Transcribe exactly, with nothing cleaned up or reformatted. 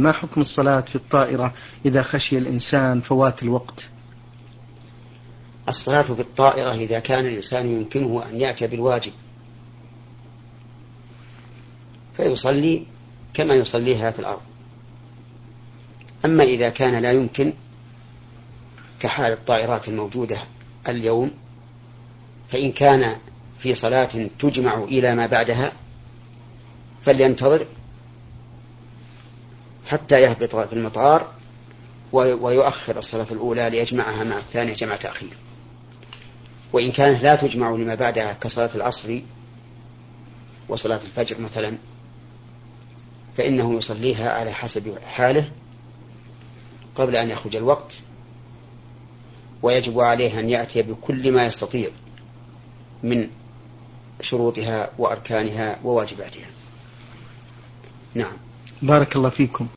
ما حكم الصلاة في الطائرة إذا خشي الإنسان فوات الوقت؟ الصلاة في الطائرة إذا كان الإنسان يمكنه أن يأتي بالواجب فيصلي كما يصليها في الأرض. أما إذا كان لا يمكن كحال الطائرات الموجودة اليوم، فإن كان في صلاة تجمع إلى ما بعدها فلينتظر حتى يهبط في المطار ويؤخر الصلاة الأولى ليجمعها مع الثانية جمع تأخير. وإن كانت لا تجمع لما بعدها كصلاة العصر وصلاة الفجر مثلا فإنه يصليها على حسب حاله قبل أن يخرج الوقت، ويجب عليه أن يأتي بكل ما يستطيع من شروطها وأركانها وواجباتها. نعم. بارك الله فيكم.